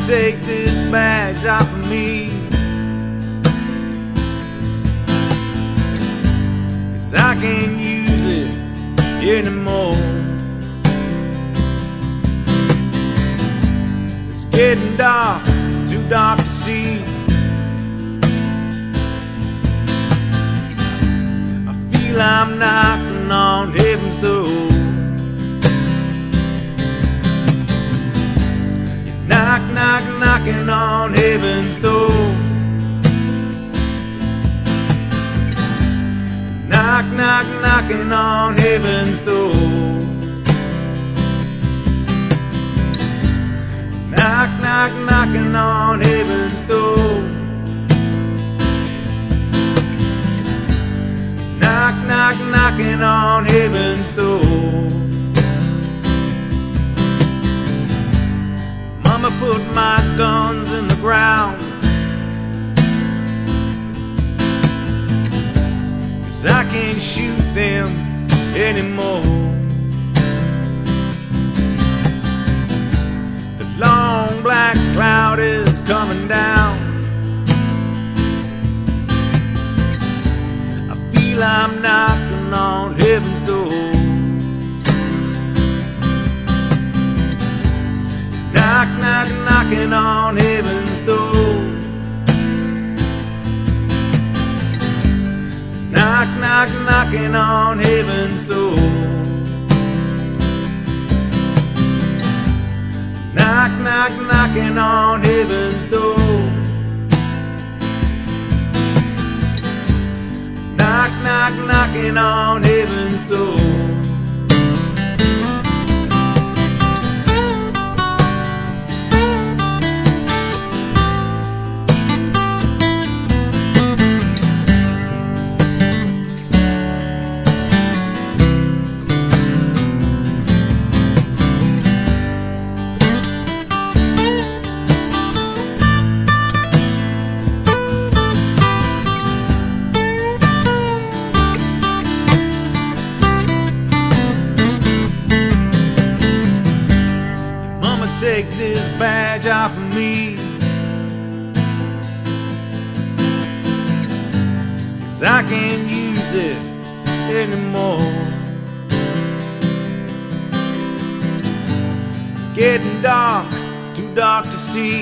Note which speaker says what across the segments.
Speaker 1: take this badge off of me, 'cause I can't use it anymore. It's getting dark, too dark to see. I feel I'm knocking on heaven's door. Knock, knock, knocking on heaven's door. Knock, knock, knocking on heaven's door. Knock, knock, knocking on heaven's door. Knock, knock, knocking on heaven's door. Mama put my guns in the ground, 'cause I can't shoot them anymore. The long black cloud is coming down. I feel I'm knocking on heaven's door. Knock, knock, knocking on heaven's door. Knock, knock, knocking on heaven's door. Knock, knock, knocking on heaven's door. Knock, knock, knocking on heaven's door. Take this badge off of me, 'cause I can't use it anymore. It's getting dark, too dark to see.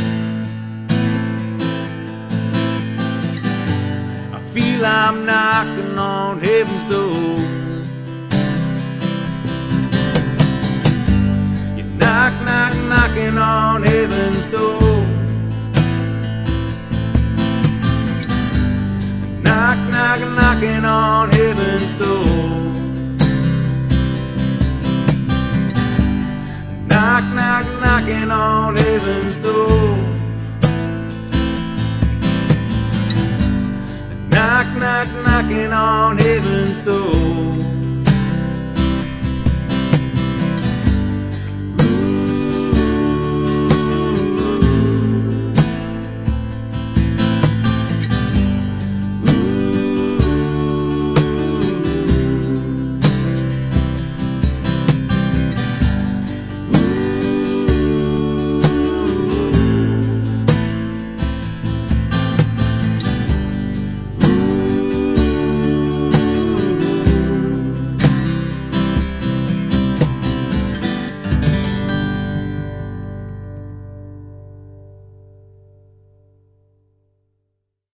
Speaker 1: I feel I'm knocking on heaven's door. Knock, knock, knocking on heaven's door. Knock, knock, knocking on heaven's door. Knock, knock, knocking on heaven's door. Knock, knock, knocking on heaven's door.